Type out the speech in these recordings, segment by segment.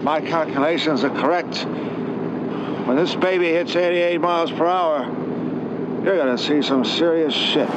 my calculations are correct, when this baby hits 88 miles per hour, you're going to see some serious shit.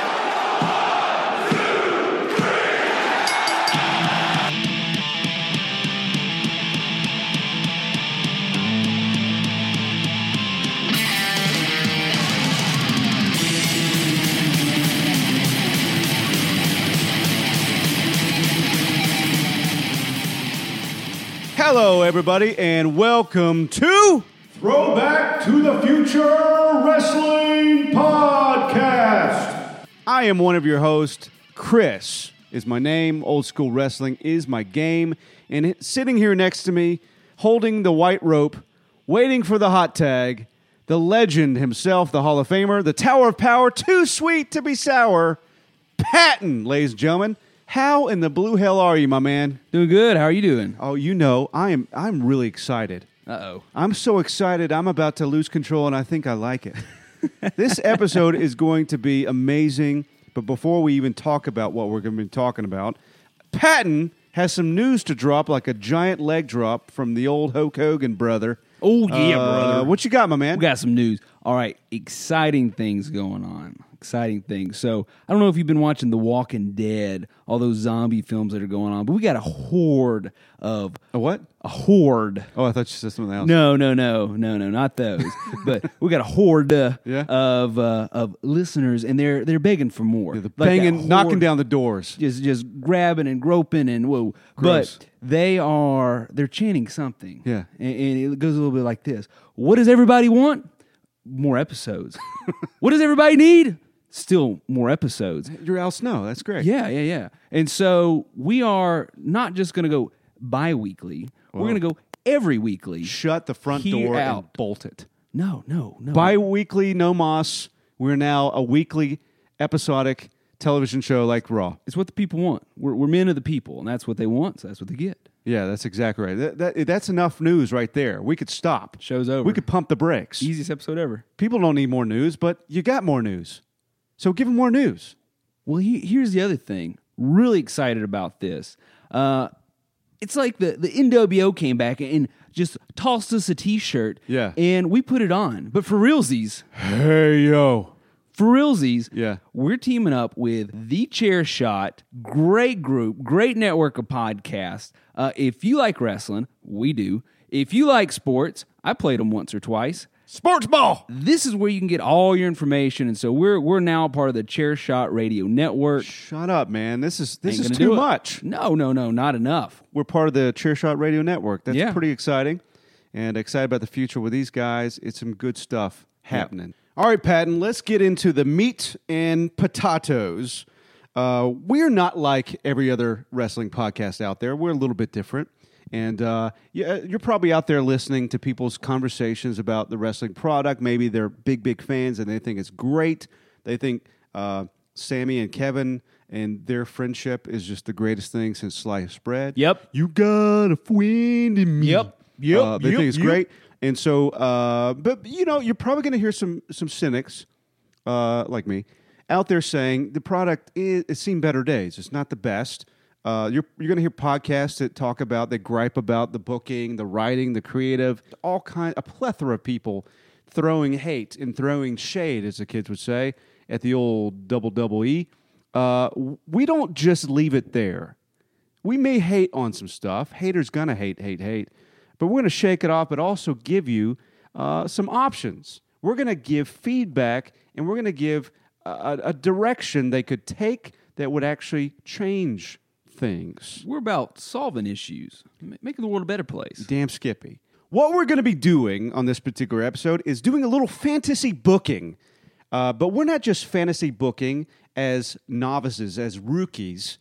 Hello, everybody, and welcome to Throwback to the Future Wrestling Podcast. I am one of your hosts. Chris is my name. Old School Wrestling is my game. And sitting here next to me, holding the white rope, waiting for the hot tag, the legend himself, the Hall of Famer, the Tower of Power, too sweet to be sour, Patton, ladies and gentlemen. How in the blue hell are you, my man? Doing good. How are you doing? Oh, you know, I'm really excited. Uh-oh. I'm so excited. I'm about to lose control, and I think I like it. This episode is going to be amazing, but before we even talk about what we're going to be talking about, Patton has some news to drop, like a giant leg drop from the old Hulk Hogan brother. Oh, yeah, brother. What you got, my man? We got some news. All right. Exciting things going on. Exciting things. So, I don't know if you've been watching The Walking Dead, all those zombie films that are going on, but we got a horde of... A what? A horde. Oh, I thought you said something else. No, not those. But we got a horde of listeners, and they're begging for more. Yeah, banging, horde, knocking down the doors. Just grabbing and groping and whoa. Gross. But they're chanting something. Yeah. And it goes a little bit like this. What does everybody want? More episodes. What does everybody need? Still more episodes. You're Al Snow. That's great. Yeah. And so we are not just going to go bi-weekly. We're going to go every weekly. Shut the front door and bolt it. No. Bi-weekly, no moss. We're now a weekly episodic television show like Raw. It's what the people want. We're men of the people, and that's what they want, so that's what they get. Yeah, that's exactly right. That's enough news right there. We could stop. Show's over. We could pump the brakes. Easiest episode ever. People don't need more news, but you got more news. So give them more news. Well, here's the other thing. Really excited about this. It's like the NWO came back and just tossed us a T-shirt. Yeah. And we put it on. But for realsies. Hey, yo. For realsies, yeah, we're teaming up with The Chair Shot. Great group, great network of podcasts. If you like wrestling, we do. If you like sports, I played them once or twice. Sports ball. This is where you can get all your information, and so we're now part of the Chair Shot Radio Network. Shut up, man! This is too much. No, not enough. We're part of the Chair Shot Radio Network. That's yeah. pretty exciting, and excited about the future with these guys. It's some good stuff happening. Yeah. All right, Patton, let's get into the meat and potatoes. We're not like every other wrestling podcast out there. We're a little bit different. And you're probably out there listening to people's conversations about the wrestling product. Maybe they're big fans and they think it's great. They think Sammy and Kevin and their friendship is just the greatest thing since sliced bread. Yep. You got a friend in me. Yep. They think it's great. And so, but you know, you're probably going to hear some cynics like me out there saying the product it's seen better days. It's not the best. You're going to hear podcasts that gripe about the booking, the writing, the creative, a plethora of people throwing hate and throwing shade, as the kids would say, at the old WWE. We don't just leave it there. We may hate on some stuff. Haters gonna hate. But we're going to shake it off, but also give you some options. We're going to give feedback, and we're going to give a direction they could take that would actually change things. We're about solving issues, making the world a better place. Damn Skippy. What we're going to be doing on this particular episode is doing a little fantasy booking. But we're not just fantasy booking as novices, as rookies.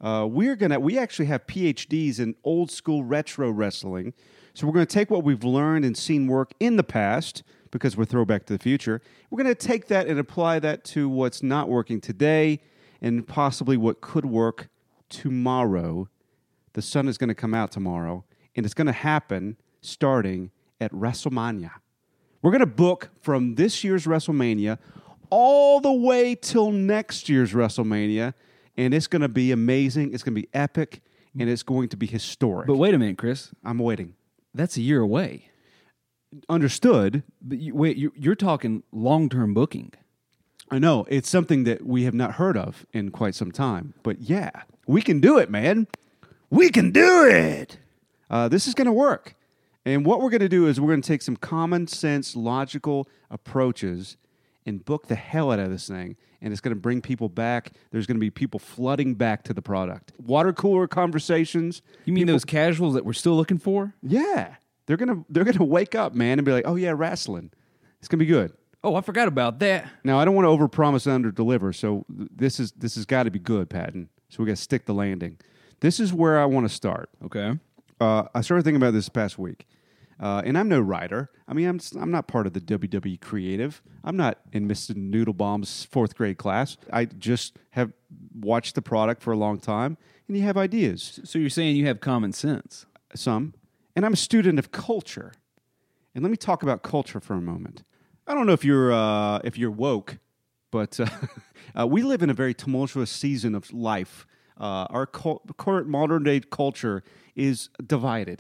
We actually have PhDs in old school retro wrestling. So we're going to take what we've learned and seen work in the past, because we're throwback to the future. We're going to take that and apply that to what's not working today and possibly what could work tomorrow. The sun is going to come out tomorrow, and it's going to happen starting at WrestleMania. We're going to book from this year's WrestleMania all the way till next year's WrestleMania, and it's going to be amazing. It's going to be epic, and it's going to be historic. But wait a minute, Chris. I'm waiting. That's a year away. Understood. But you're talking long-term booking. I know. It's something that we have not heard of in quite some time. But yeah, we can do it, man. We can do it. This is going to work. And what we're going to do is we're going to take some common sense, logical approaches and book the hell out of this thing. And it's going to bring people back. There's going to be people flooding back to the product. Water cooler conversations. You mean those casuals that we're still looking for? Yeah. They're gonna wake up, man, and be like, oh yeah, wrestling. It's going to be good. Oh, I forgot about that. Now, I don't want to overpromise and underdeliver, so this has got to be good, Patton. So we got to stick the landing. This is where I want to start. Okay. I started thinking about this past week, and I'm no writer. I mean, I'm not part of the WWE creative. I'm not in Mr. Noodlebaum's 4th grade class. I just have watched the product for a long time, and you have ideas. So you're saying you have common sense? Some. And I'm a student of culture. And let me talk about culture for a moment. I don't know if you're woke, but we live in a very tumultuous season of life. Our current modern day culture is divided.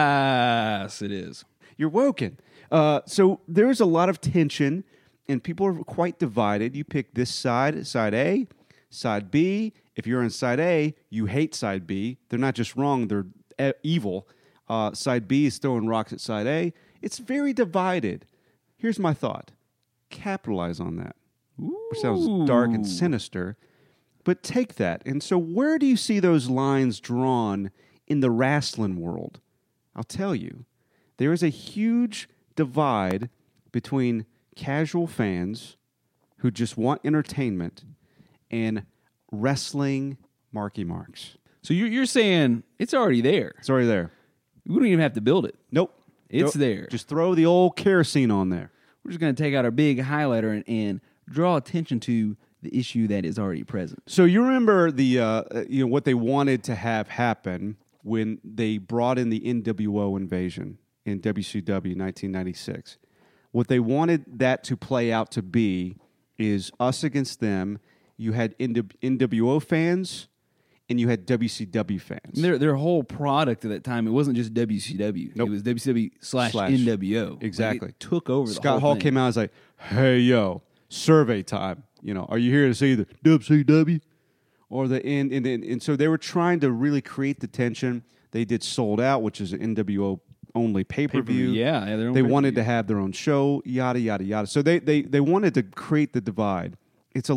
Yes, it is. You're woken. So there's a lot of tension, and people are quite divided. You pick this side, side A, side B. If you're on side A, you hate side B. They're not just wrong, they're evil. Side B is throwing rocks at side A. It's very divided. Here's my thought. Capitalize on that. Which sounds dark and sinister, but take that. And so where do you see those lines drawn in the wrestling world? I'll tell you. There is a huge divide between casual fans who just want entertainment and wrestling Marky Marks. So you're saying it's already there. It's already there. We don't even have to build it. Nope. It's there. Just throw the old kerosene on there. We're just going to take out our big highlighter and draw attention to the issue that is already present. So you remember the what they wanted to have happen when they brought in the NWO invasion in WCW 1996. What they wanted that to play out to be is us against them. You had NWO fans and you had WCW fans. Their whole product at that time, it wasn't just WCW. Nope. It was WCW slash NWO. Exactly. Like it took over the Scott whole Hall thing. came out and was like, hey, yo, survey time. Are you here to see the WCW? Or the N? And so they were trying to really create the tension. They did Sold Out, which is an NWO only pay-per-view. Yeah, their own they pay-per-view. wanted to have their own show, yada, yada, yada. So they wanted to create the divide. It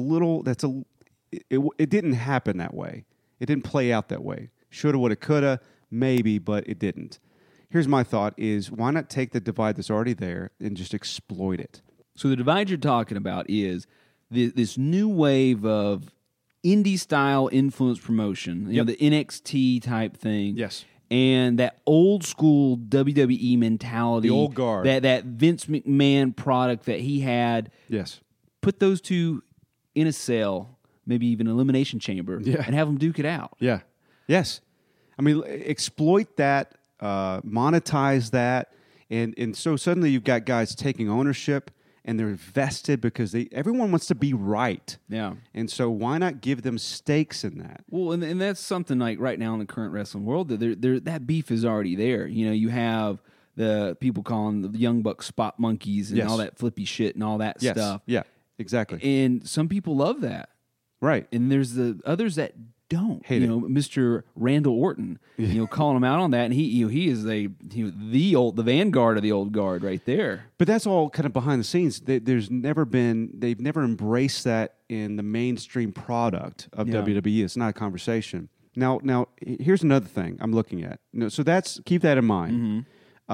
didn't happen that way. It didn't play out that way. Shoulda, woulda, coulda, maybe, but it didn't. Here's my thought is, why not take the divide that's already there and just exploit it? So the divide you're talking about is this new wave of indie-style influence promotion, Yep. the NXT type thing. Yes. And that old school WWE mentality. The old guard. That Vince McMahon product that he had. Yes. Put those two in a cell, maybe even an elimination chamber, Yeah. and have them duke it out. Yeah. Yes. I mean, exploit that, monetize that, and so suddenly you've got guys taking ownership and they're vested because everyone wants to be right. Yeah. And so why not give them stakes in that? Well, and that's something like right now in the current wrestling world, that beef is already there. You have the people calling the Young Bucks spot monkeys and Yes. all that flippy shit and all that Yes. stuff. Yeah, exactly. And some people love that. Right. And there's the others that don't. Hate it. Mr. Randall Orton, calling him out on that, and he is the vanguard of the old guard right there. But that's all kind of behind the scenes. They've never embraced that in the mainstream product of Yeah. WWE. It's not a conversation. Now, here's another thing I'm looking at. So keep that in mind.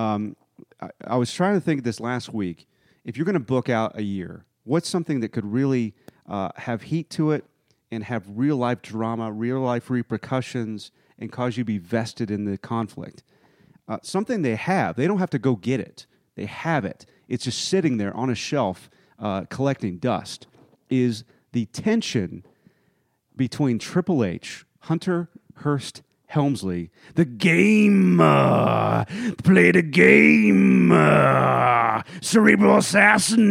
I was trying to think this last week. If you're going to book out a year, what's something that could really have heat to it and have real life drama, real life repercussions, and cause you to be vested in the conflict? Something they have. They don't have to go get it. They have it. It's just sitting there on a shelf collecting dust. Is the tension between Triple H, Hunter Hearst Helmsley, the game, play the game, cerebral assassin,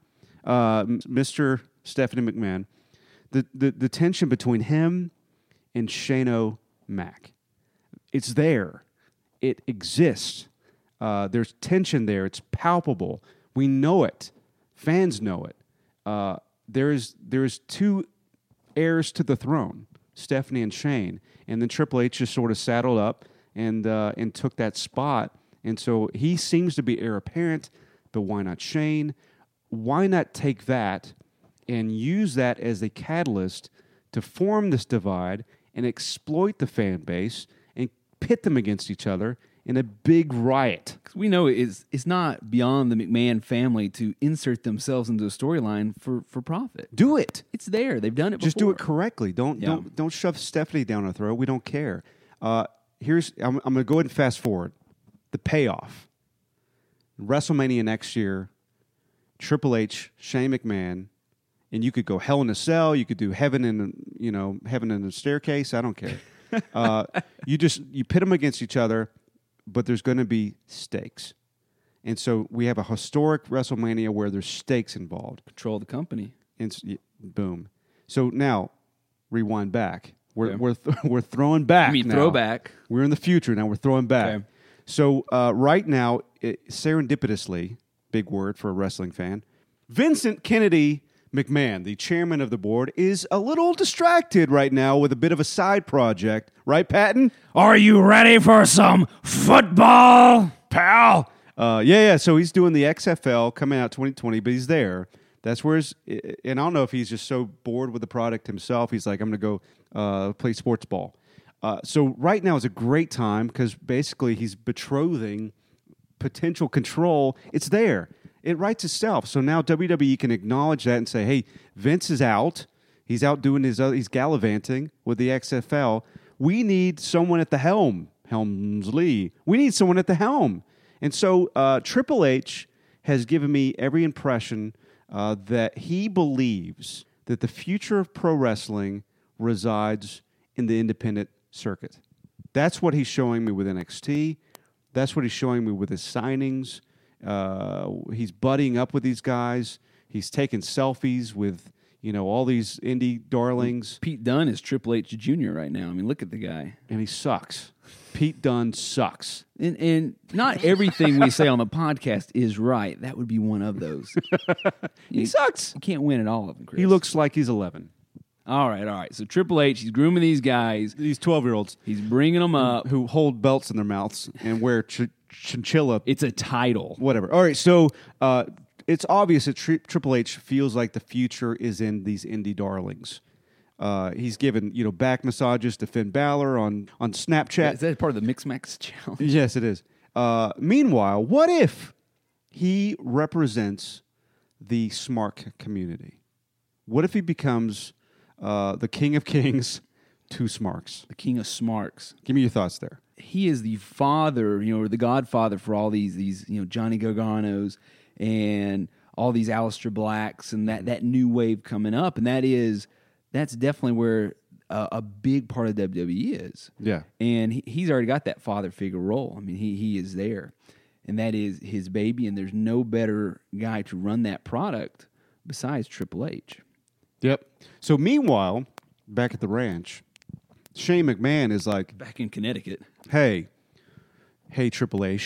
Mr. Stephanie McMahon, the tension between him and Shane Mac. It's there. It exists. There's tension there. It's palpable. We know it. Fans know it. There's two heirs to the throne, Stephanie and Shane, and then Triple H just sort of saddled up and took that spot. And so he seems to be heir apparent, but why not Shane? Why not take that and use that as a catalyst to form this divide and exploit the fan base and pit them against each other in a big riot? 'Cause we know it's not beyond the McMahon family to insert themselves into a storyline for profit. Do it. It's there. They've done it before. Just do it correctly. Don't Yeah. don't shove Stephanie down our throat. We don't care. I'm going to go ahead and fast forward. The payoff. WrestleMania next year, Triple H, Shane McMahon, and you could go Hell in a Cell, you could do Heaven in a Staircase, I don't care. You pit them against each other, but there's going to be stakes. And so we have a historic WrestleMania where there's stakes involved. Control the company. And boom. So now, rewind back. We're throwing back. You mean now. throwback? We're in the future now. We're throwing back. Okay. So right now, serendipitously, big word for a wrestling fan, Vincent Kennedy McMahon, the chairman of the board, is a little distracted right now with a bit of a side project. Right, Patton? Are you ready for some football, pal? Yeah. So he's doing the XFL coming out 2020, but he's there. That's where and I don't know if he's just so bored with the product himself. He's like, I'm going to go play sports ball. So right now is a great time because basically he's betrothing potential control. It's there. It writes itself. So now WWE can acknowledge that and say, hey, Vince is out. He's out doing he's gallivanting with the XFL. We need someone at the helm. Helmsley. We need someone at the helm. And so Triple H has given me every impression that he believes that the future of pro wrestling resides in the independent circuit. That's what he's showing me with NXT. That's what he's showing me with his signings. He's buddying up with these guys. He's taking selfies with, all these indie darlings. Pete Dunne is Triple H Jr. right now. I mean, look at the guy. And he sucks. Pete Dunne sucks. And not everything we say on the podcast is right. That would be one of those. He sucks. You can't win at all of them, Chris. He looks like he's 11. All right. So Triple H, he's grooming these guys. These 12-year-olds He's bringing them up. who hold belts in their mouths and wear chinchilla. It's a title. Whatever. All right, so it's obvious that Triple H feels like the future is in these indie darlings. He's given back massages to Finn Balor on Snapchat. Is that part of the Mix Max challenge? Yes, it is. Meanwhile, what if he represents the Smark community? What if he becomes the King of Kings to Smarks? The King of Smarks. Give me your thoughts there. He is the father, or the godfather for all these Johnny Garganos and all these Aleister Blacks and that new wave coming up, and that's definitely where a big part of WWE is. Yeah. And he's already got that father figure role. I mean, he is there, and that is his baby, and there's no better guy to run that product besides Triple H. Yep. So meanwhile, back at the ranch, Shane McMahon is like, Back in Connecticut. hey, Triple H,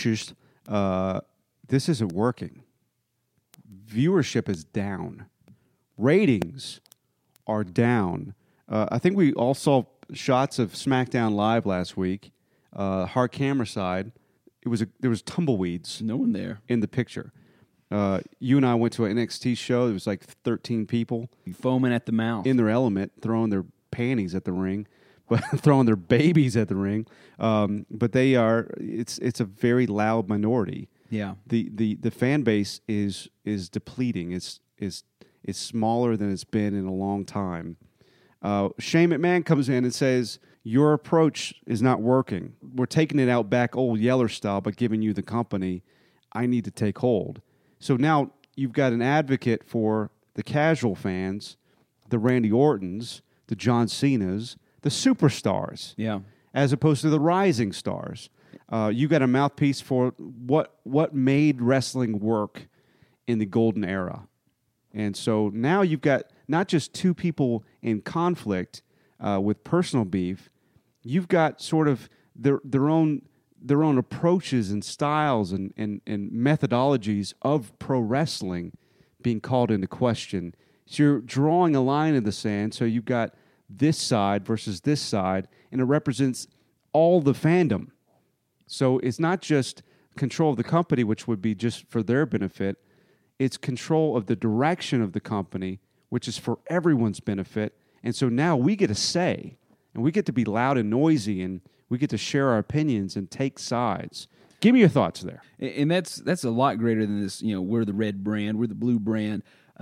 this isn't working. Viewership is down. Ratings are down. I think we all saw shots of SmackDown Live last week. Hard camera side, there was tumbleweeds No one there. in the picture. You and I went to an NXT show. There was like 13 people Foaming at the mouth. in their element, throwing their panties at the ring, but throwing their babies at the ring. But they are. It's a very loud minority. Yeah. The fan base is depleting. It's smaller than it's been in a long time. Shane McMahon comes in and says, your approach is not working. We're taking it out back old Yeller style, but giving you the company. I need to take hold. So now you've got an advocate for the casual fans, the Randy Ortons, the John Cenas, the superstars, Yeah. as opposed to the rising stars. You got a mouthpiece for what made wrestling work in the golden era. And so now you've got not just two people in conflict, with personal beef, you've got sort of their own approaches and styles and methodologies of pro wrestling being called into question. So you're drawing a line in the sand. So you've got this side versus this side, and it represents all the fandom. So it's not just control of the company, which would be just for their benefit. It's control of the direction of the company, which is for everyone's benefit. And so now we get a say, and we get to be loud and noisy, and we get to share our opinions and take sides. Give me your thoughts there. And that's a lot greater than this. We're the red brand, we're the blue brand.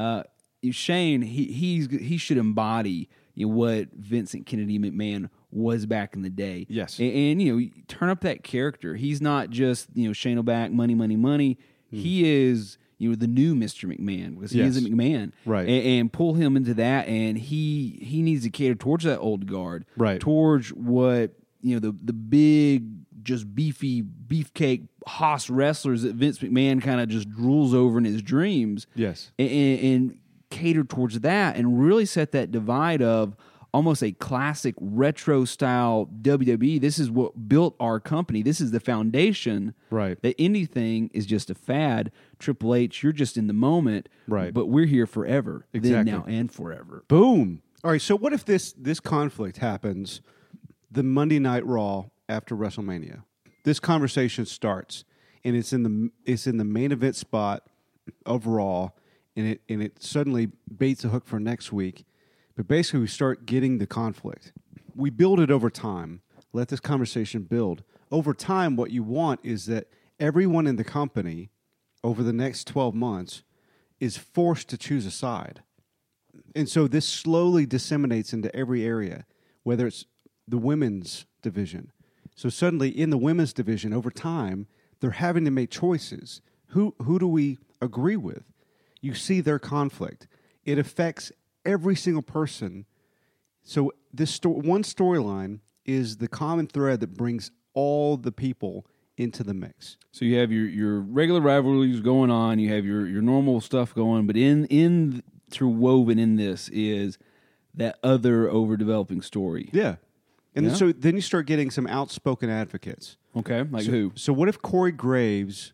Shane, he should embody what Vincent Kennedy McMahon was back in the day. Yes, and turn up that character. He's not just Shane O'Back, money. He is the new Mr. McMahon, because he is a McMahon, right? And pull him into that, and he needs to cater towards that old guard, right? Towards what the big, just beefy beefcake Haas wrestlers that Vince McMahon kind of just drools over in his dreams. Yes, and cater towards that, and really set that divide of almost a classic retro style WWE. This is what built our company. This is the foundation. Right. That anything is just a fad. Triple H, you're just in the moment. Right. But we're here forever. Exactly. Then, now, and forever. Boom. All right. So what if this conflict happens the Monday Night Raw after WrestleMania? This conversation starts, and it's in the main event spot of Raw, and it suddenly baits a hook for next week. But basically, we start getting the conflict. We build it over time. Let this conversation build. Over time, what you want is that everyone in the company over the next 12 months is forced to choose a side. And so this slowly disseminates into every area, whether it's the women's division. So suddenly, in the women's division, over time, they're having to make choices. Who do we agree with? You see their conflict. It affects every single person. So this one storyline is the common thread that brings all the people into the mix. So you have your regular rivalries going on, you have your normal stuff going, but interwoven in this is that other overdeveloping story. Yeah. And then, so then you start getting some outspoken advocates. Okay, like who? So what if Corey Graves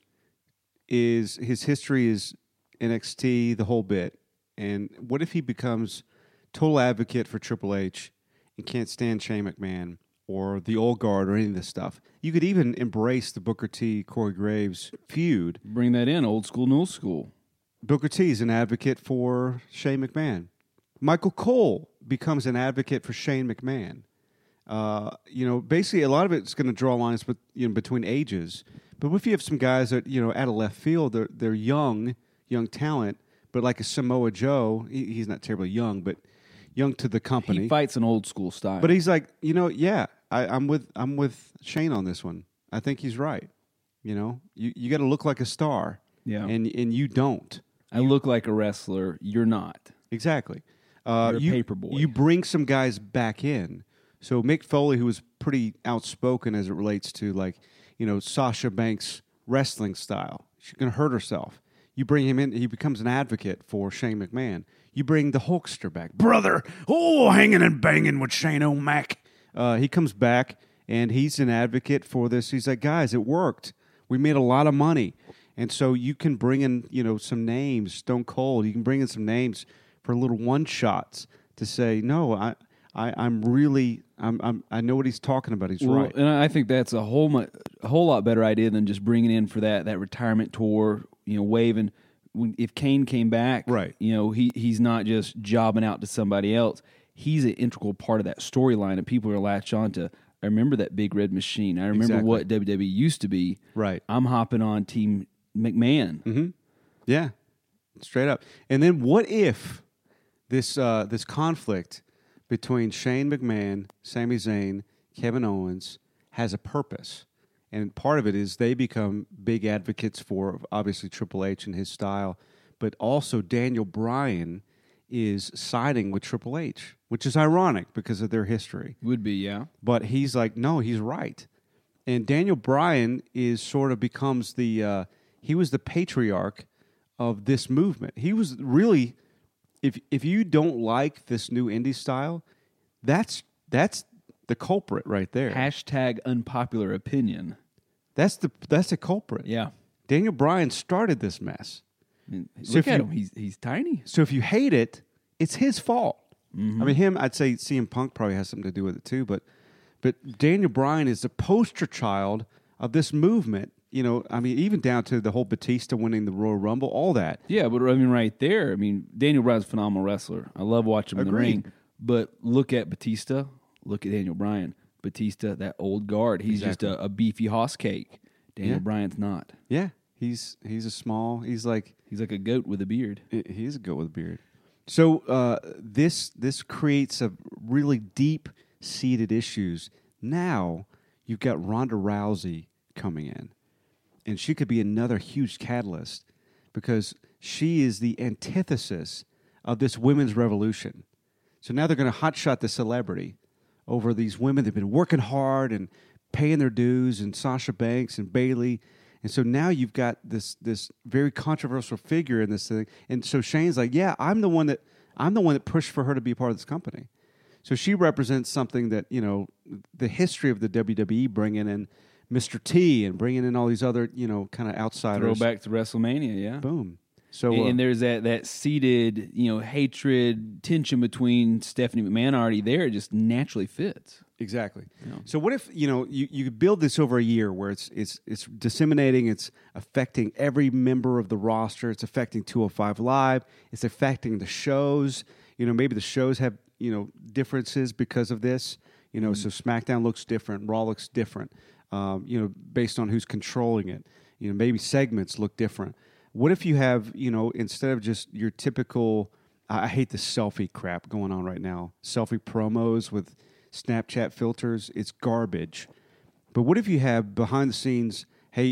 his history is NXT, the whole bit, and what if he becomes total advocate for Triple H and can't stand Shane McMahon or the Old Guard or any of this stuff? You could even embrace the Booker T, Corey Graves feud. Bring that in, old school, new school. Booker T is an advocate for Shane McMahon. Michael Cole becomes an advocate for Shane McMahon. Basically a lot of it's going to draw lines between ages. But if you have some guys that, out of left field, they're young talent, but like a Samoa Joe, he's not terribly young, but young to the company. He fights an old school style. But he's like, I'm with Shane on this one. I think he's right. You got to look like a star. Yeah. And you don't. I look like a wrestler. You're not. Exactly. You're a paper boy. You bring some guys back in. So Mick Foley, who was pretty outspoken as it relates to Sasha Banks' wrestling style. She's going to hurt herself. You bring him in, he becomes an advocate for Shane McMahon. You bring the Hulkster back. Brother, hanging and banging with Shane O'Mac. He comes back, and he's an advocate for this. He's like, guys, it worked. We made a lot of money. And so you can bring in, some names, Stone Cold. You can bring in some names for little one-shots to say, no, I know what he's talking about. He's right. And I think that's a whole lot better idea than just bringing in for that retirement tour, waving. If Kane came back, right. He's not just jobbing out to somebody else. He's an integral part of that storyline, and people are latched on to, I remember that big red machine. I remember what WWE used to be. Right. I'm hopping on Team McMahon. Mm-hmm. Yeah, straight up. And then what if this conflict between Shane McMahon, Sami Zayn, Kevin Owens has a purpose? And part of it is they become big advocates for, obviously, Triple H and his style, but also Daniel Bryan is siding with Triple H, which is ironic because of their history. Would be, yeah. But he's like, no, he's right. And Daniel Bryan becomes he was the patriarch of this movement. He was really, if you don't like this new indie style, that's That's the culprit right there. Hashtag unpopular opinion. That's the culprit. Yeah. Daniel Bryan started this mess. I mean, So look if at you- him. He's tiny. So if you hate it, it's his fault. I mean, I'd say CM Punk probably has something to do with it too, but Daniel Bryan is the poster child of this movement. You know, I mean, even down to the whole Batista winning the Royal Rumble, all that. Yeah, but I mean, right there. I mean, Daniel Bryan's a phenomenal wrestler. I love watching him in the Agreed. ring. But look at Batista. Look at Daniel Bryan. Batista, that old guard. He's Exactly. just a beefy hoss cake. Daniel Yeah. Bryan's not. Yeah, he's a small. He's like He's like a goat with a beard. he is a goat with a beard. So this creates a really deep seated issues. Now you've got Ronda Rousey coming in, and she could be another huge catalyst because she is the antithesis of this women's revolution. So now they're going to hotshot the celebrity over these women that've been working hard and paying their dues, and Sasha Banks and Bayley. And so now you've got this very controversial figure in this thing. And so Shane's like, yeah, I'm the one that pushed for her to be a part of this company. So she represents something that, you know, the history of the WWE bringing in Mr. T and bringing in all these other, you know, kind of outsiders. Throwback to WrestleMania, yeah. Boom. So And there's that seated, you know, hatred, tension between Stephanie McMahon already there. It just naturally fits. exactly. So what if, you know, you could build this over a year where it's disseminating, it's affecting every member of the roster, it's affecting 205 Live, it's affecting the shows. You know, maybe the shows have, you know, differences because of this. You know, so SmackDown looks different, Raw looks different. You know, based on who's controlling it. You know, maybe segments look different. What if you have, you know, instead of just your typical, I hate the selfie crap going on right now, selfie promos with Snapchat filters, it's garbage. But what if you have behind the scenes, hey,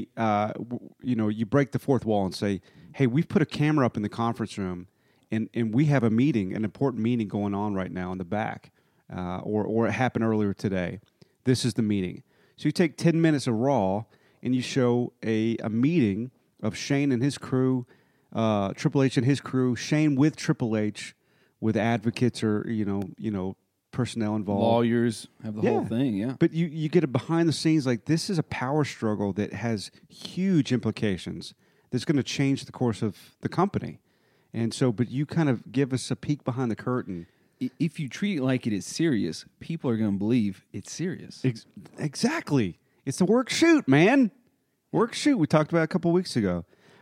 you know, you break the fourth wall and say, hey, we've put a camera up in the conference room and we have a meeting, an important meeting going on right now in the back, or it happened earlier today. This is the meeting. So you take 10 minutes of Raw and you show a meeting of Shane and his crew, Triple H and his crew, Shane with Triple H, with advocates or you know personnel involved, Lawyers have the whole thing, yeah. But you get a behind the scenes like this is a power struggle that has huge implications. That's going to change the course of the company, and so but you kind of give us a peek behind the curtain. If you treat it like it is serious, people are going to believe it's serious. Exactly, it's the work shoot, man. Work shoot. We talked about it a couple weeks ago.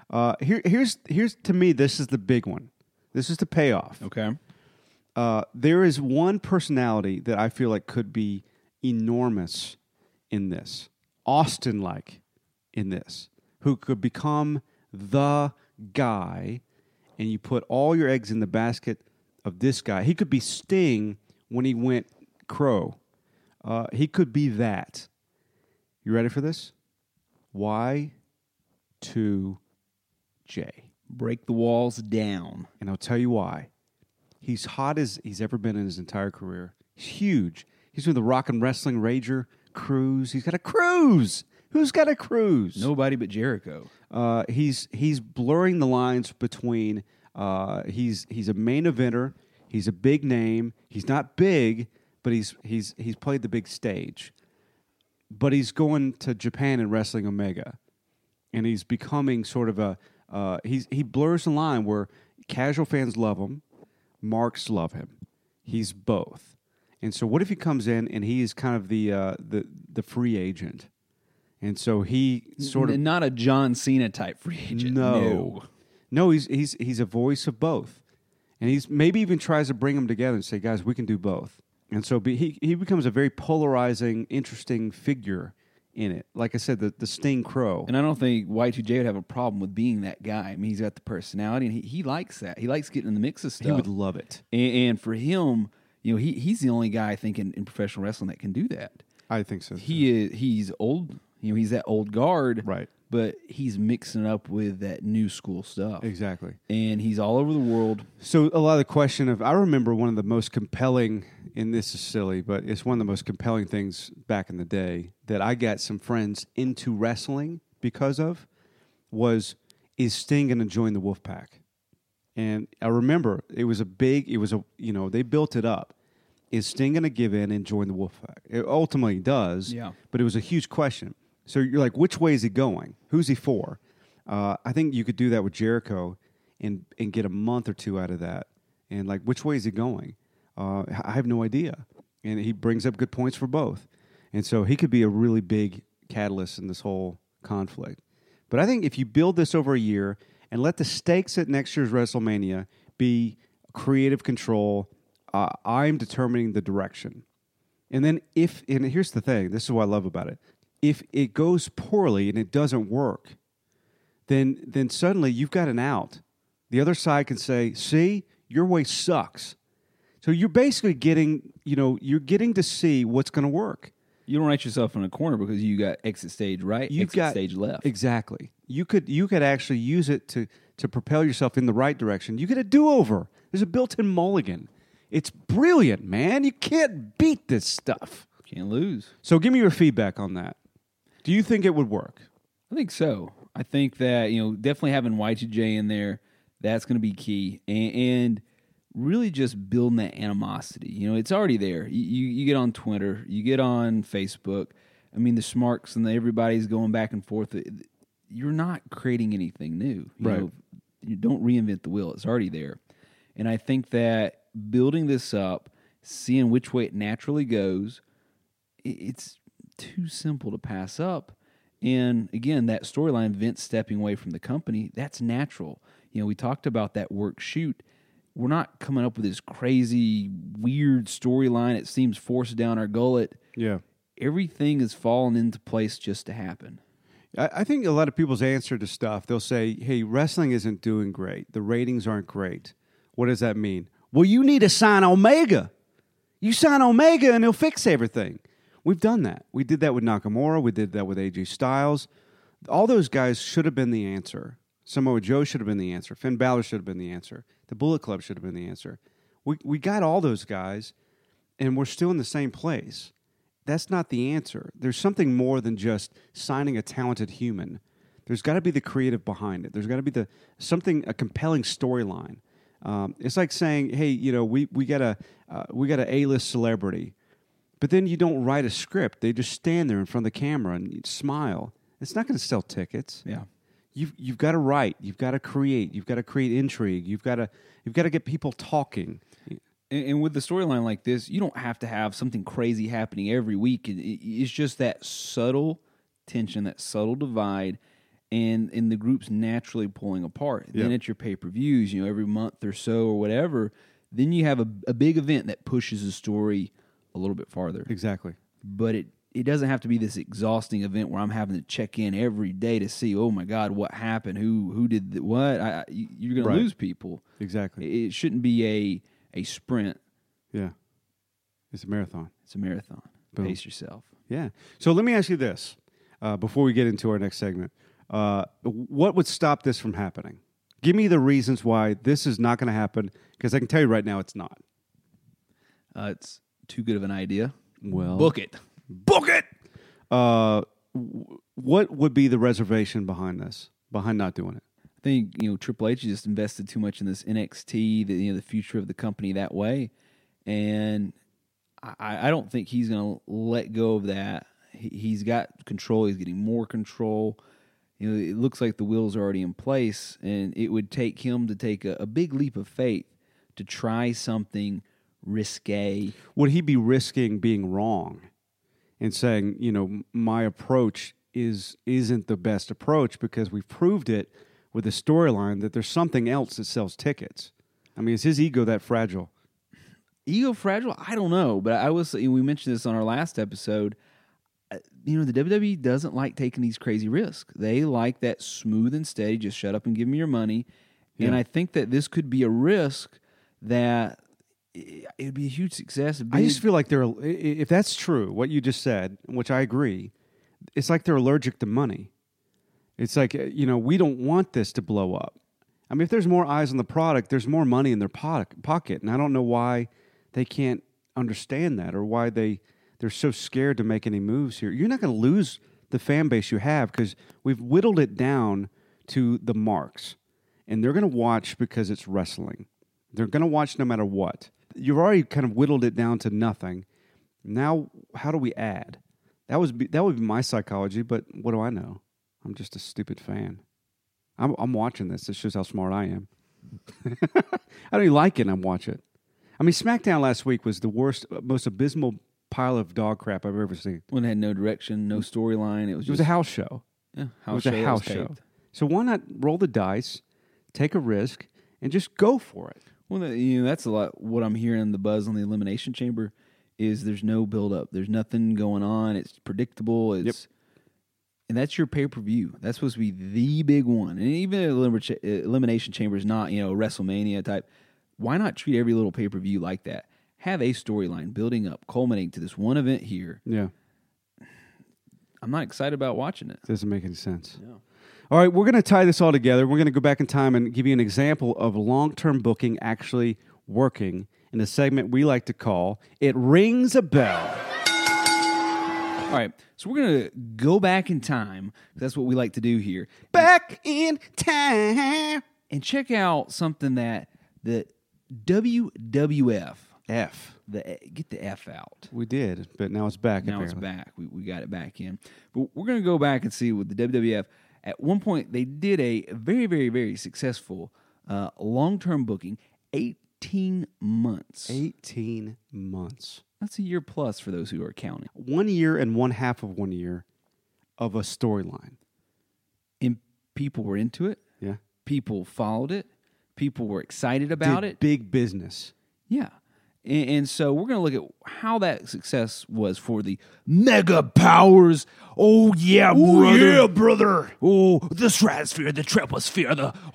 Here's to me. This is the big one. This is the payoff. Okay. There is one personality that I feel like could be enormous in this, Austin-like in this, who could become the guy, and you put all your eggs in the basket of this guy. He could be Sting when he went Crow. He could be that. You ready for this? Y2J. Break the walls down. And I'll tell you why. He's hot as he's ever been in his entire career. He's huge. He's with the Rock and Wrestling Rager cruise. He's got a cruise. Who's got a cruise? Nobody but Jericho. He's blurring the lines between he's a main eventer. He's a big name. He's not big, but he's played the big stage. But he's going to Japan and wrestling Omega, and he's becoming sort of a he blurs the line where casual fans love him, marks love him. He's both. And so, what if he comes in and he is kind of the free agent, and so he sort of not a John Cena type free agent. No, he's a voice of both, and he's maybe even tries to bring them together and say, guys, we can do both. And so he becomes a very polarizing, interesting figure in it. Like I said, the Sting Crow. And I don't think Y2J would have a problem with being that guy. I mean, he's got the personality, and he likes that. He likes getting in the mix of stuff. He would love it. And for him, you know, he's the only guy I think in professional wrestling that can do that. I think so. He's old. You know, he's that old guard. Right. But he's mixing it up with that new school stuff. Exactly. And he's all over the world. So a lot of the question of, I remember one of the most compelling, and this is silly, but it's one of the most compelling things back in the day that I got some friends into wrestling because of was, is Sting going to join the Wolfpack? And I remember they built it up. is Sting going to give in and join the Wolfpack? It ultimately does. Yeah. But it was a huge question. So you're like, which way is he going? Who's he for? I think you could do that with Jericho and get a month or two out of that. And like, which way is he going? I have no idea. And he brings up good points for both. And so he could be a really big catalyst in this whole conflict. But I think if you build this over a year and let the stakes at next year's WrestleMania be creative control, I'm determining the direction. And then and here's the thing, this is what I love about it. If it goes poorly and it doesn't work, then suddenly you've got an out. The other side can say, see, your way sucks. So you're basically getting to see what's going to work. You don't write yourself in a corner because you got exit stage right, exit stage left. Exactly. You could actually use it to propel yourself in the right direction. You get a do-over. There's a built-in mulligan. It's brilliant, man. You can't beat this stuff. Can't lose. So give me your feedback on that. Do you think it would work? I think so. I think that, definitely having Y2J in there, that's going to be key. And really just building that animosity. It's already there. You get on Twitter, you get on Facebook. I mean, the Smarks and everybody's going back and forth. You're not creating anything new. You don't reinvent the wheel. It's already there. And I think that building this up, seeing which way it naturally goes, it's too simple to pass up. And again, that storyline, Vince stepping away from the company, that's natural. We talked about that work shoot. We're not coming up with this crazy, weird storyline. It seems forced down our gullet. Yeah. Everything is falling into place just to happen. I think a lot of people's answer to stuff, they'll say, hey, wrestling isn't doing great. The ratings aren't great. What does that mean? Well, you need to sign Omega. You sign Omega and he'll fix everything. We've done that. We did that with Nakamura. We did that with AJ Styles. All those guys should have been the answer. Samoa Joe should have been the answer. Finn Balor should have been the answer. The Bullet Club should have been the answer. We got all those guys, and we're still in the same place. That's not the answer. There's something more than just signing a talented human. There's got to be the creative behind it. There's got to be a compelling storyline. It's like saying, hey, we got a A-list celebrity, but then you don't write a script. They just stand there in front of the camera and smile. It's not going to sell tickets. Yeah. You've got to write. You've got to create. You've got to create intrigue. You've got to get people talking. And with the storyline like this, you don't have to have something crazy happening every week. It's just that subtle tension, that subtle divide, and the groups naturally pulling apart. Yep. Then at your pay-per-views, every month or so or whatever, then you have a big event that pushes the story a little bit farther. Exactly. But it doesn't have to be this exhausting event where I'm having to check in every day to see, oh my God, what happened? Who did what? You're going to lose people. Exactly. It shouldn't be a sprint. Yeah. It's a marathon. It's a marathon. Boom. Pace yourself. Yeah. So let me ask you this before we get into our next segment. What would stop this from happening? Give me the reasons why this is not going to happen, because I can tell you right now it's not. It's too good of an idea. Well, Book it. Book it! What would be the reservation behind this, behind not doing it? I think Triple H just invested too much in this NXT, the future of the company that way, and I don't think he's going to let go of that. He's got control. He's getting more control. It looks like the wheels are already in place, and it would take him to take a big leap of faith to try something risque. Would he be risking being wrong and saying, my approach isn't the best approach because we've proved it with a storyline that there's something else that sells tickets? I mean, is his ego that fragile? Ego fragile? I don't know, but we mentioned this on our last episode. The WWE doesn't like taking these crazy risks. They like that smooth and steady, just shut up and give me your money. Yeah. And I think that this could be a risk that it would be a huge success. I just feel like if that's true, what you just said, which I agree, it's like they're allergic to money. It's like, we don't want this to blow up. I mean, if there's more eyes on the product, there's more money in their pocket. And I don't know why they can't understand that, or why they're so scared to make any moves here. You're not going to lose the fan base you have because we've whittled it down to the marks. And they're going to watch because it's wrestling. They're going to watch no matter what. You've already kind of whittled it down to nothing. Now, how do we add? That would be my psychology, but what do I know? I'm just a stupid fan. I'm watching this. This shows how smart I am. I don't even like it, and I'm watching it. I mean, SmackDown last week was the worst, most abysmal pile of dog crap I've ever seen. When it had no direction, no storyline. It was a house show. Yeah, It was a house show. So why not roll the dice, take a risk, and just go for it? Well, that's a lot. What I'm hearing, the buzz on the Elimination Chamber, is there's no build up. There's nothing going on. It's predictable. And that's your pay-per-view. That's supposed to be the big one. And even Elimination Chamber is not, WrestleMania type. Why not treat every little pay-per-view like that? Have a storyline building up, culminating to this one event here. Yeah. I'm not excited about watching it. Doesn't make any sense. No. All right, we're going to tie this all together. We're going to go back in time and give you an example of long-term booking actually working in a segment we like to call It Rings a Bell. All right, so we're going to go back in time. That's what we like to do here. Back in time. And check out something that the WWF, get the F out. We did, but now it's back. Now apparently. it's back. We got it back in. But we're going to go back and see with the WWF. At one point, they did a very, very, very successful long-term booking, 18 months. 18 months. That's a year plus for those who are counting. 1 year and 1/2 of 1 year of a storyline. And people were into it. Yeah. People followed it. People were excited about it. Big business. Yeah. And so we're going to look at how that success was for the Mega Powers. Oh, yeah, brother. Oh, yeah, brother. Oh, the stratosphere, the troposphere,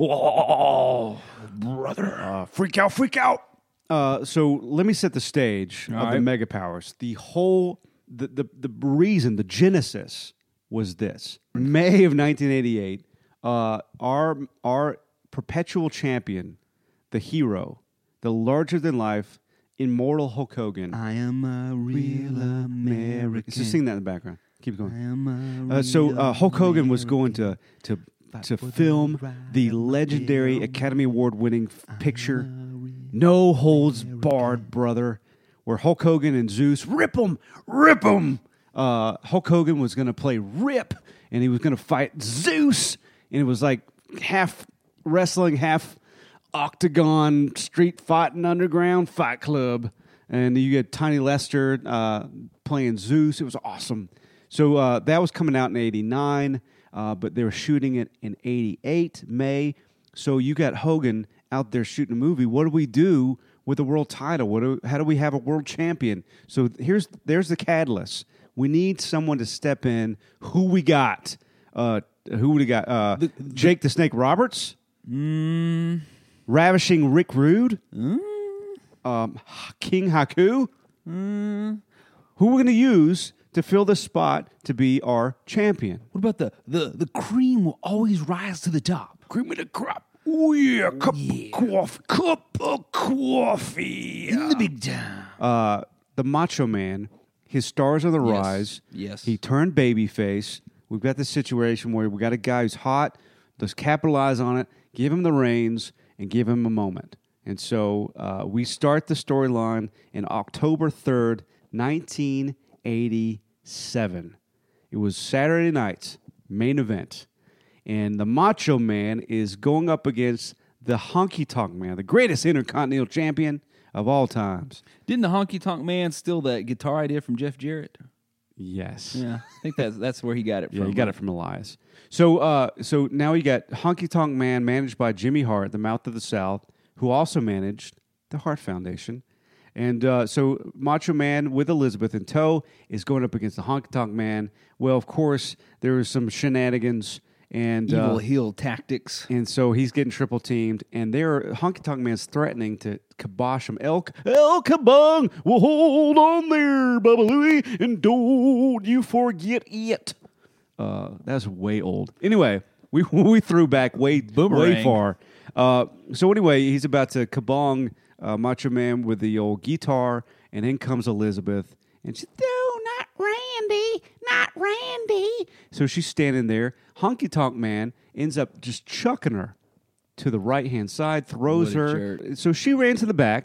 brother. Freak out, freak out. So let me set the stage of the right. Mega Powers. The whole, the reason, the genesis was this. May of 1988, our perpetual champion, the hero, the larger-than-life, immortal Hulk Hogan. I am a real American. Just sing that in the background. Keep going. I am a So real Hulk Hogan was going American. to film the legendary Academy Award-winning picture, No Holds Barred, brother, where Hulk Hogan and Zeus rip 'em. Hulk Hogan was going to play Rip, and he was going to fight Zeus, and it was like half wrestling, half octagon, street fighting, underground fight club. And you get Tiny Lester playing Zeus. It was awesome. So that was coming out in 89, but they were shooting it in 88, May. So you got Hogan out there shooting a movie. What do we do with the world title? How do we have a world champion? So there's the catalyst. We need someone to step in. Who we got? Who we got? Jake the Snake Roberts? Ravishing Rick Rude? King Haku? Who we're going to use to fill the spot to be our champion? What about the cream will always rise to the top? Cream of the crop. Oh, yeah. Cup of coffee. In the big time. The Macho Man, his stars on the rise. Yes. He turned babyface. We've got this situation where we got a guy who's hot. Let's capitalize on it, give him the reins, and give him a moment. And so we start the storyline in October 3rd, 1987. It was Saturday night's main event. And the Macho Man is going up against the Honky Tonk Man, the greatest Intercontinental Champion of all times. Didn't the Honky Tonk Man steal that guitar idea from Jeff Jarrett? Yes. Yeah, I think that's where he got it from. Yeah, he got it from Elias. So now you got Honky Tonk Man managed by Jimmy Hart, the Mouth of the South, who also managed the Hart Foundation. And so Macho Man with Elizabeth in tow is going up against the Honky Tonk Man. Well, of course, there was some shenanigans and Evil heel tactics. And so he's getting triple teamed, and Honky Tonk Man's threatening to kibosh him. El Kabong will hold on there, Baba Louie, and don't you forget it. That's way old. Anyway, we threw back way far. So anyway, he's about to kabong Macho Man with the old guitar, and in comes Elizabeth, and she's, no, not Randy, not Randy. So she's standing there. Honky Tonk Man ends up just chucking her to the right-hand side, throws What a her. jerk. So she ran to the back,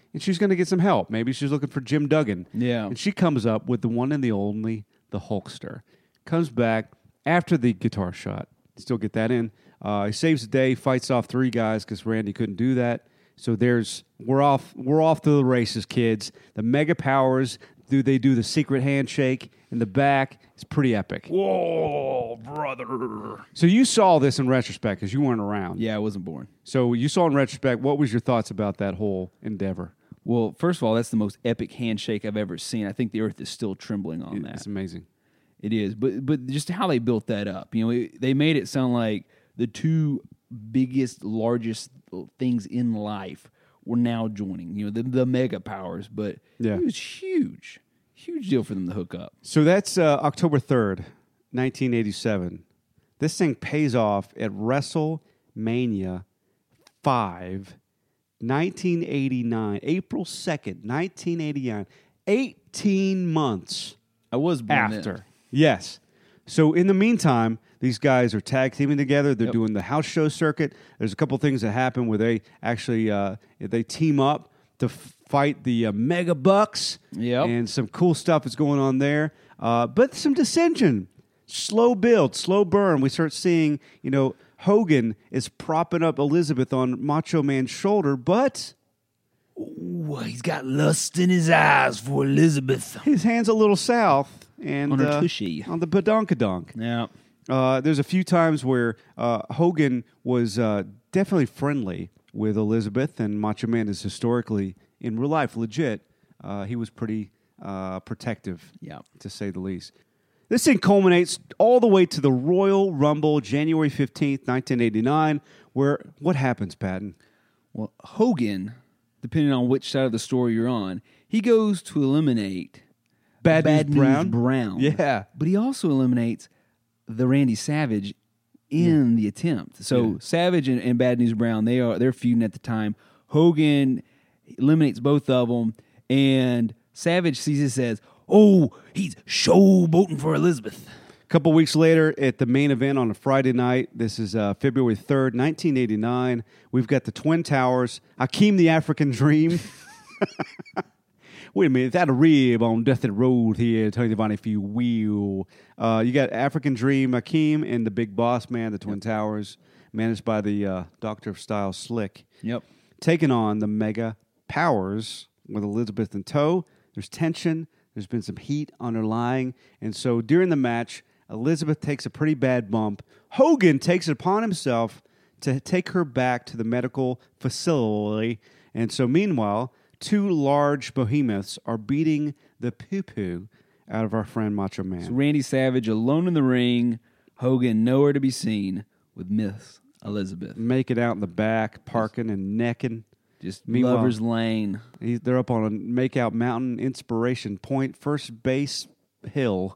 and she's going to get some help. Maybe she's looking for Jim Duggan. Yeah. And she comes up with the one and the only, the Hulkster. Comes back after the guitar shot. Still get that in. He saves the day, fights off 3 guys because Randy couldn't do that. So we're off to the races, kids. The Mega Powers, they do the secret handshake in the back. It's pretty epic. Whoa, brother. So you saw this in retrospect because you weren't around. Yeah, I wasn't born. So you saw in retrospect. What was your thoughts about that whole endeavor? Well, first of all, that's the most epic handshake I've ever seen. I think the earth is still trembling on that. It's amazing. It is, but just how they built that up. They made it sound like the 2 biggest, largest things in life were now joining. The Mega Powers, but Yeah. it was huge deal for them to hook up. So that's October 3rd, 1987. This thing pays off at WrestleMania 5, 1989, April 2nd, 1989. 18 months I was born after. then. Yes. So in the meantime, these guys are tag teaming together. They're doing the house show circuit. There's a couple things that happen where they actually they team up to fight the Mega Bucks. Yep. And some cool stuff is going on there. But some dissension. Slow build, slow burn. We start seeing, Hogan is propping up Elizabeth on Macho Man's shoulder, but Ooh, he's got lust in his eyes for Elizabeth. his hand's a little south. And On her tushy. On the badonkadonk. Yeah. There's a few times where Hogan was definitely friendly with Elizabeth, and Macho Man is historically, in real life, legit. He was pretty protective, to say the least. This thing culminates all the way to the Royal Rumble, January 15th, 1989, where what happens, Patton? Well, Hogan, depending on which side of the story you're on, he goes to eliminate Bad News News Brown? Yeah. But he also eliminates the Randy Savage in the attempt. So Savage and Bad News Brown, they're feuding at the time. Hogan eliminates both of them, and Savage sees this as, oh, he's showboating for Elizabeth. A couple weeks later, at the main event on a Friday night, this is February 3rd, 1989, we've got the Twin Towers, Hakeem the African Dream. Wait a minute, that a rib on Death Road here, Tony Devine, if you will. You got African Dream, Hakeem, and the Big Boss Man, the Twin Towers, managed by the Doctor of Style Slick. Yep. Taking on the Mega Powers with Elizabeth in tow. There's tension. There's been some heat underlying. And so during the match, Elizabeth takes a pretty bad bump. Hogan takes it upon himself to take her back to the medical facility. And so meanwhile, 2 large behemoths are beating the poo-poo out of our friend Macho Man. So Randy Savage alone in the ring, Hogan nowhere to be seen with Miss Elizabeth. Make it out in the back, parking and necking. Just Meanwhile, Lover's Lane. They're up on a Makeout Mountain, Inspiration Point, first base hill.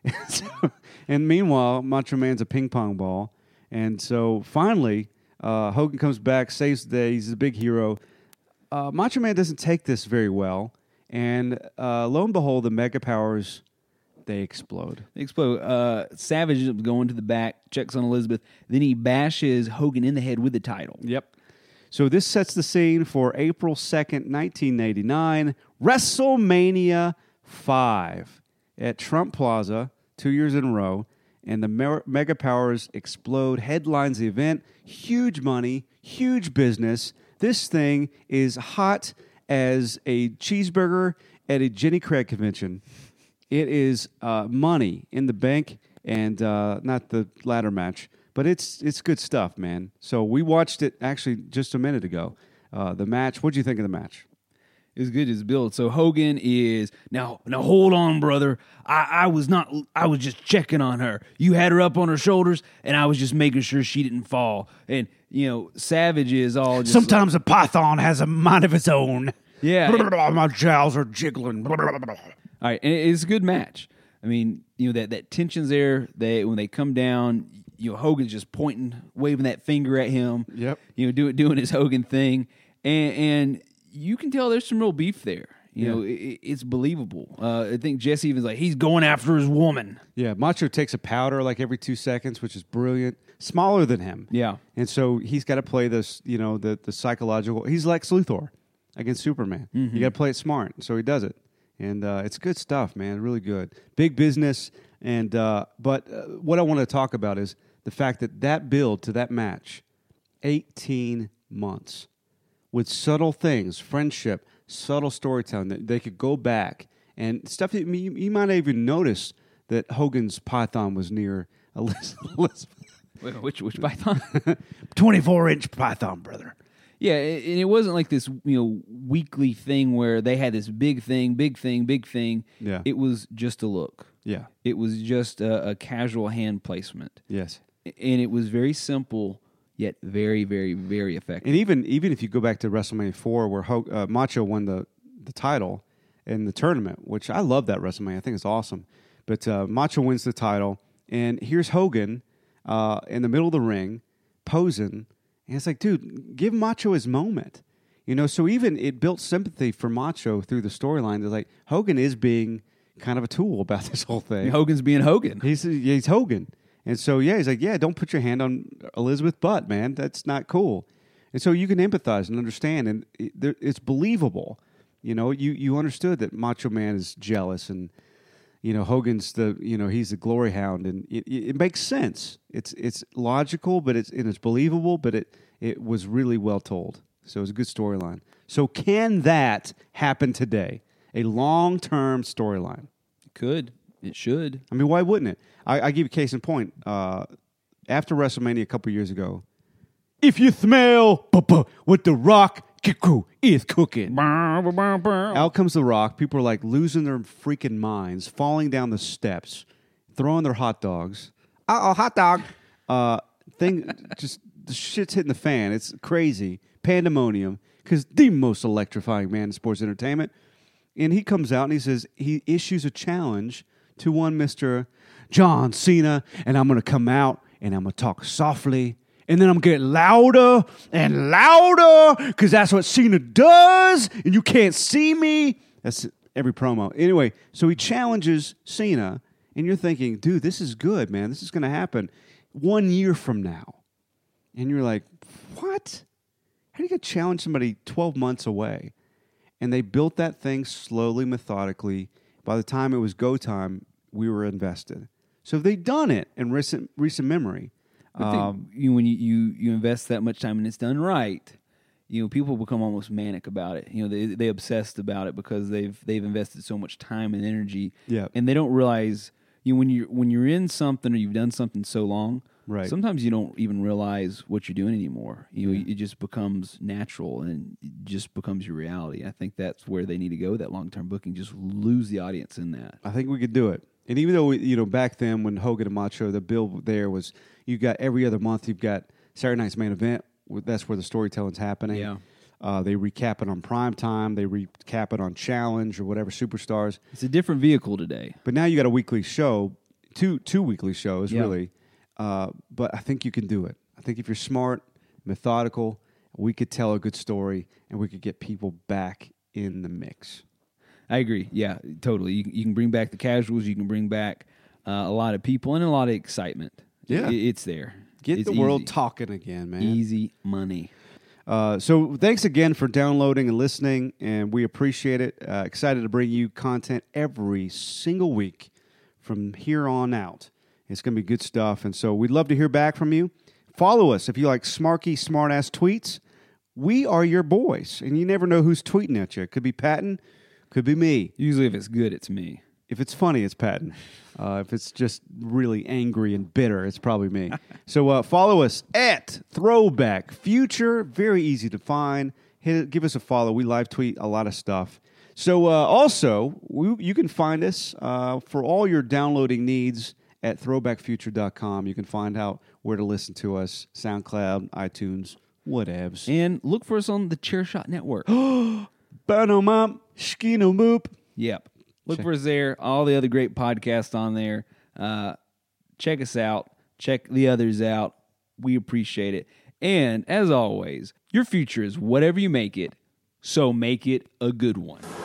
And meanwhile, Macho Man's a ping pong ball. And so finally, Hogan comes back, saves the day. He's a big hero. Macho Man doesn't take this very well. And lo and behold, the Mega Powers, they explode. Savage ends up going to the back, checks on Elizabeth. Then he bashes Hogan in the head with the title. Yep. So this sets the scene for April 2nd, 1989, WrestleMania 5 at Trump Plaza, 2 years in a row, and the Mega Powers explode, headlines the event, huge money, huge business. This thing is hot as a cheeseburger at a Jenny Craig convention. It is money in the bank, and not the ladder match. But it's good stuff, man. So we watched it actually just a minute ago. The match. What did you think of the match? It was good as built. So Hogan is now hold on, brother. I was just checking on her. You had her up on her shoulders, and I was just making sure she didn't fall. And Savage is all just Sometimes a python has a mind of its own. Yeah. My jowls are jiggling. All right, and it's a good match. I mean, that tension's there. When they come down, Hogan's just pointing, waving that finger at him. Yep. Doing his Hogan thing, and you can tell there's some real beef there. It's believable. I think Jesse even's like, he's going after his woman. Yeah, Macho takes a powder like every 2 seconds, which is brilliant. Smaller than him. Yeah. And so he's got to play this, the psychological. He's Lex Luthor. against Superman. You got to play it smart. So he does it. And it's good stuff, man. Really good. Big business. And but what I want to talk about is the fact that build to that match, 18 months, with subtle things, friendship, subtle storytelling, that they could go back and stuff that you might have even noticed that Hogan's python was near Elizabeth. Wait, which python? 24-inch python, brother. Yeah, and it wasn't like this, weekly thing where they had this big thing. Yeah. It was just a look. Yeah. It was just a casual hand placement. Yes. And it was very simple, yet very, very, very effective. And even if you go back to WrestleMania 4, where Macho won the title in the tournament, which I love that WrestleMania. I think it's awesome. But Macho wins the title, and here's Hogan in the middle of the ring, posing. And it's like, dude, give Macho his moment. So even it built sympathy for Macho through the storyline. They're like, Hogan is being kind of a tool about this whole thing. Hogan's being Hogan. He's Hogan. And so, he's like, don't put your hand on Elizabeth Butt, man. That's not cool. And so you can empathize and understand, and it's believable. You understood that Macho Man is jealous, and Hogan's he's the glory hound, and it makes sense. It's logical, but it's believable, but it was really well told. So it was a good storyline. So can that happen today? A long-term storyline. It could. It should. I mean, why wouldn't it? I give you a case in point. After WrestleMania a couple years ago, if you smell what The Rock is cooking. Out comes The Rock. People are like losing their freaking minds, falling down the steps, throwing their hot dogs. Hot dog. Just the shit's hitting the fan. It's crazy. Pandemonium. Because the most electrifying man in sports entertainment. And he comes out and he says, he issues a challenge to one Mr. John Cena, and I'm going to come out and I'm going to talk softly, and then I'm going to get louder and louder because that's what Cena does, and you can't see me. That's every promo. Anyway, so he challenges Cena, and you're thinking, dude, this is good, man. This is going to happen 1 year from now. And you're like, what? How do you get challenge somebody 12 months away? And they built that thing slowly, methodically. By the time it was go time, we were invested. So they've done it in recent memory. When you invest that much time and it's done right, people become almost manic about it. They obsessed about it because they've invested so much time and energy. Yeah. And they don't realize when you're in something or you've done something so long. Right. Sometimes you don't even realize what you're doing anymore. It just becomes natural and it just becomes your reality. I think that's where they need to go with that long-term booking. Just lose the audience in that. I think we could do it. And even though, back then when Hogan and Macho, the bill there was, you got every other month, you've got Saturday Night's Main Event. That's where the storytelling's happening. Yeah. They recap it on Primetime. They recap it on Challenge or whatever, Superstars. It's a different vehicle today. But now you got a weekly show, two weekly shows, Yeah. really. But I think you can do it. I think if you're smart, methodical, we could tell a good story and we could get people back in the mix. I agree. Yeah, totally. You can bring back the casuals. You can bring back a lot of people and a lot of excitement. Yeah. It's there. Get It's the world easy. talking again, man. Easy money. So thanks again for downloading and listening, and we appreciate it. Excited to bring you content every single week from here on out. It's going to be good stuff, and so we'd love to hear back from you. Follow us if you like smarky, smart-ass tweets. We are your boys, and you never know who's tweeting at you. It could be Patton, could be me. Usually if it's good, it's me. If it's funny, it's Patton. If it's just really angry and bitter, it's probably me. So follow us at Throwback Future. Very easy to find. Give us a follow. We live tweet a lot of stuff. So also, you can find us for all your downloading needs at throwbackfuture.com. You can find out where to listen to us, SoundCloud, iTunes, whatevs. And look for us on the Chairshot Network. Banomop, Skinomoop. Yep. Look for us there. All the other great podcasts on there. Check us out. Check the others out. We appreciate it. And as always, your future is whatever you make it, so make it a good one.